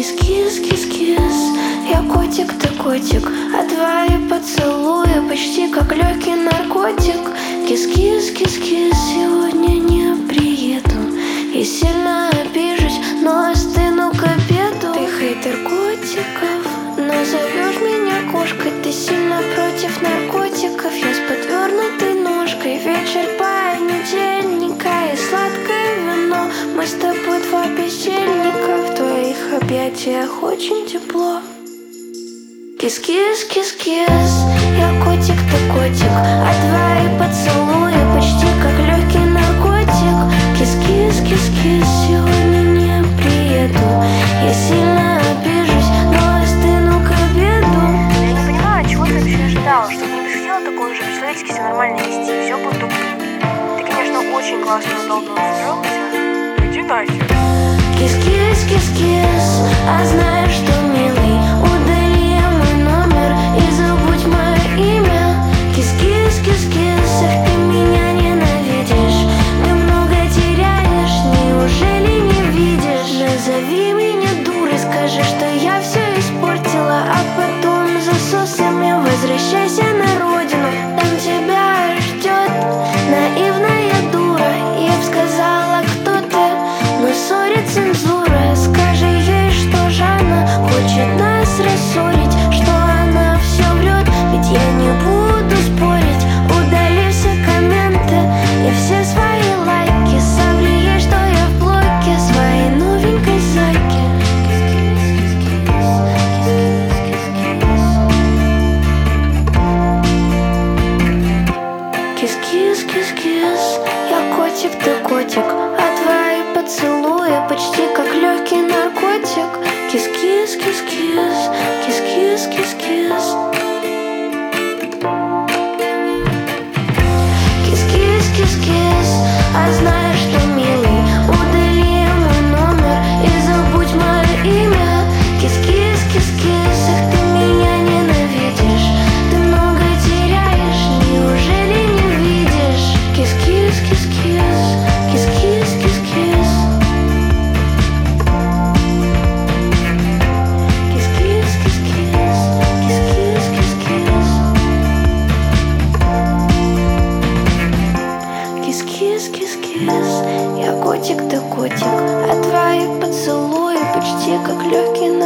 Кис-кис-кис-кис, я котик, ты котик, а твои поцелуи почти как легкий наркотик. Кис-кис-кис-кис, сегодня не приеду и сильно обижусь, но остыну к обеду. Ты хейтер котиков, назовешь меня кошкой. Ты сильно против наркотиков, я с подвернутой ножкой. Вечер понедельника и сладкое вино. Мы с тобой два бездельника, в твоих объятиях очень тепло. Кис-кис-кис-кис, я котик, ты котик, а твои поцелуи почти как легкий наркотик. Кис-кис-кис-кис, сегодня не приеду, я сильно обижусь, но остыну к обеду. Я не понимаю, чего ты вообще ожидала, что ты не приходила такой уже по-человечески себя нормально вести, все будет туго. Ты, конечно, очень классно и удобно устроился, но иди нахер. Кис-кис-кис-кис, а знаешь что, милый, удали мой номер и забудь мое имя. Кис-кис-кис-кис, эх, ты меня ненавидишь, ты много теряешь, неужели не видишь? Назови меня дурой, скажи, что я все испортила, а потом засосами возвращайся на родину. Там тебя ждет наивная дура, я б сказала, кто ты, но ссорит цензура. Скажи ей, что Жанна хочет нас рассорить, что она все врет, ведь я не буду спорить. Удали все комменты и все свои лайки, сообщи ей, что я в блоке своей новенькой зайки. Кис-кис-кис-кис, я котик, ты котик, а твои поцелуи почти как легкий наркотик. Кис-кис-кис-кис, кис-кис-кис-кис. Кис-кис-кис-кис, а знаешь что, милый, удали мой номер и забудь мое имя. Кис-кис-кис-кис, эх, ты меня ненавидишь, ты много теряешь, неужели не видишь? Кис-кис-кис-кис, кис-кис-кис-кис. Кис-кис-кис-кис, кис-кис-кис-кис. Кис-кис-кис-кис, я котик, ты котик, а твои поцелуи почти как легкий